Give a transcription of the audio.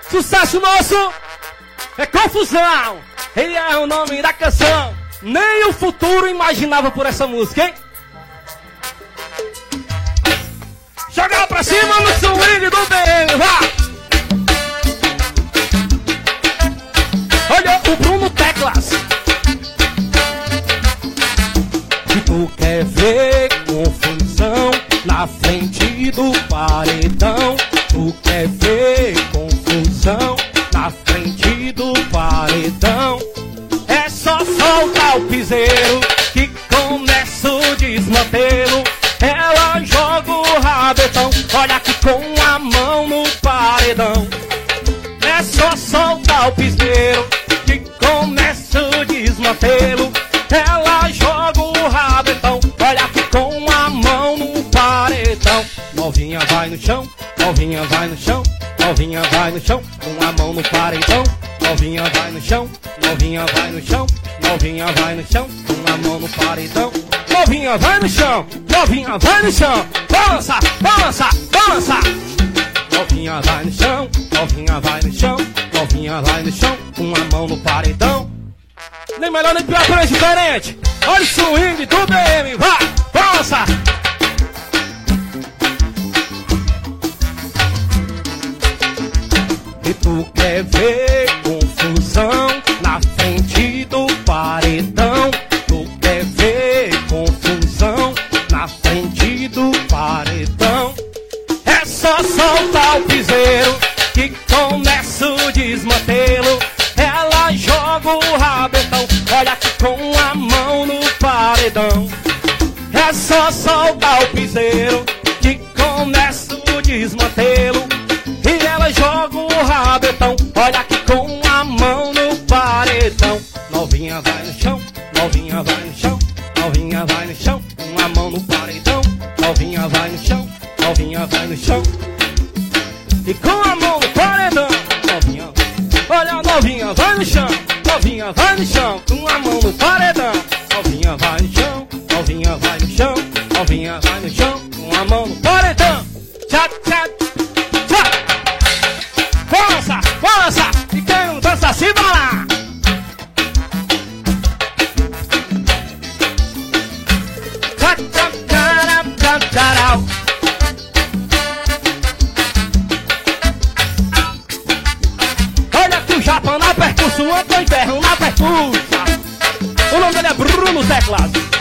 Sucesso nosso é confusão. Ele é o nome da canção. Nem o futuro imaginava por essa música, hein? Jogar pra cima no swing do BM, vá! Olha o Bruno Teclas. Se tu quer ver confusão na frente do paredão, tu quer ver confusão na frente do paredão, é só soltar o piseiro que começa o desmantelo. Ela joga o rabetão, olha aqui com a mão no paredão. É só soltar o piseiro que começa o desmantelo. Ela joga o rabetão, olha aqui com a mão no paredão. Novinha vai no chão, novinha vai no chão, novinha vai no chão, com a mão no paredão. Novinha vai no chão, novinha vai no chão, novinha vai no chão, com a mão no paredão. Novinha vai no chão, novinha vai no chão, balança, balança, balança. Novinha vai no chão, novinha vai no chão, novinha vai no chão, com a mão no paredão. Nem melhor nem pior, porém diferente. Olha o swing do BM, vai, balança. E tu quer ver confusão na frente do paredão? Tu quer ver confusão na frente do paredão? É só soltar o piseiro que começa o desmantelo. Ela joga o rabetão, olha aqui com a mão no paredão. É só soltar o piseiro que começa o desmantelo. E ela joga o rabetão, olha aqui com a mão no paredão. Novinha vai no chão, novinha vai no chão, novinha vai no chão, com a mão no paredão. Novinha vai no chão, novinha vai no chão, e com a mão no paredão. Novinha, olha, novinha vai no chão, novinha vai no chão, com a mão no paredão. Novinha vai no chão, novinha vai no chão, novinha vai no chão, com a mão no paredão. Tchá, tchá, tchá. Balança, balança, e quem não dança se bala. Tchá, tchá, tchá, tchá, tchá. Olha que o Japão na percussão, Antônio Ferro na percussa. O nome dele é Bruno Teclas.